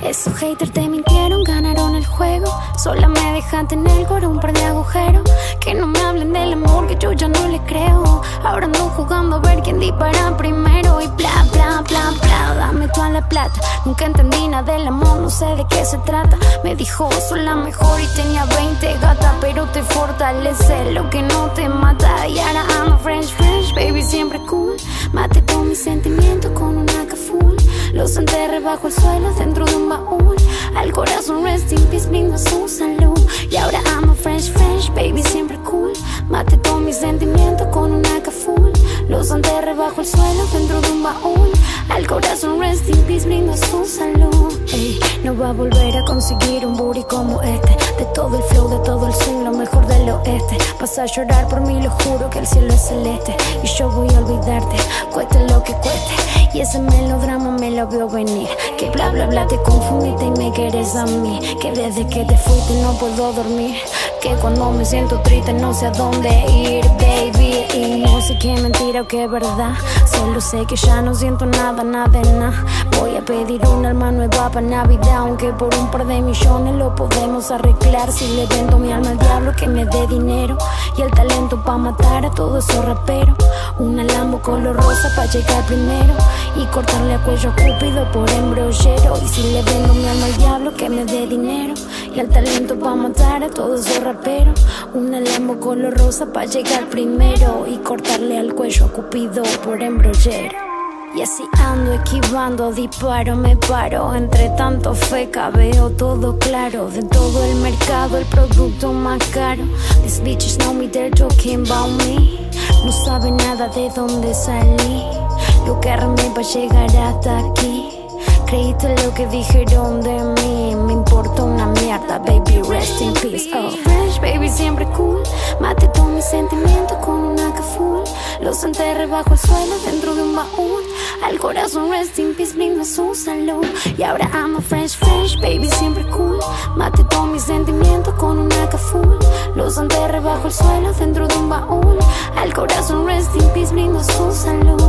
Esos haters te mintieron, ganaron el juego. Sola me dejaste en el coro un par de agujeros. Que no me hablen del amor, que yo ya no le creo. Ahora ando jugando a ver quién dispara primero. Y bla, bla, bla, bla, dame toda la plata. Nunca entendí nada del amor, no sé de qué se trata. Me dijo, sos la mejor y tenía 20 gata. Pero te fortalece lo que no te mata. Y ahora amo French, baby, siempre cool. Mate todos mis sentimientos con una full. Los enterré bajo el suelo dentro de un baúl. Al corazón rest in peace, brindo su salud. Y ahora amo French, baby, siempre cool. Mate todos mis sentimientos con una full. Los enterré bajo el suelo dentro de un baúl. Al corazón rest in peace, brindo su salud. Ey, no va a volver a conseguir un booty como este. De todo el flow, de todo el swing, lo mejor del oeste. Vas a llorar por mí, lo juro que el cielo es celeste. Y yo voy a olvidarte, cueste lo que cueste. Y ese melodrama me lo veo venir. Que bla bla bla te confundiste y me querés a mí. Que desde que te fuiste no puedo dormir. Que cuando me siento triste no sé a dónde ir, baby. Y no sé qué mentira o qué verdad. Solo sé que ya no siento nada, nada de nada. Voy a pedir un alma nueva para Navidad. Aunque por un par de millones lo podemos arreglar. Si le vendo mi alma al diablo que me dé dinero. Y el talento pa' matar a todos esos raperos. Una Lambo color rosa pa' llegar primero. Y cortarle a cuello a Cúpido por embrollero. Y si le vendo mi alma al diablo que me dé dinero. Y el talento pa' matar a todos esos raperos. Una Lambo color rosa pa' llegar primero. Y cortarle al cuello a Cúpido por embrollero. Y así ando esquivando, disparo, me paro. Entre tanto feca veo todo claro. De todo el mercado, el producto más caro. These bitches know me, they're talking about me. No saben nada de dónde salí. Lo que armé para llegar hasta aquí. Creíste lo que dijeron de mí. Me importa una mierda, baby, rest in peace. Oh, Fresh, baby, siempre cool. Mate todos mis sentimientos con una full. Los enterré bajo el suelo dentro de un baúl. Al corazón rest in peace, brindo su salud. Y ahora amo Fresh, baby, siempre cool. Mate todos mis sentimientos con una full. Los enterré bajo el suelo dentro de un baúl. Al corazón rest in peace, brindo su salud.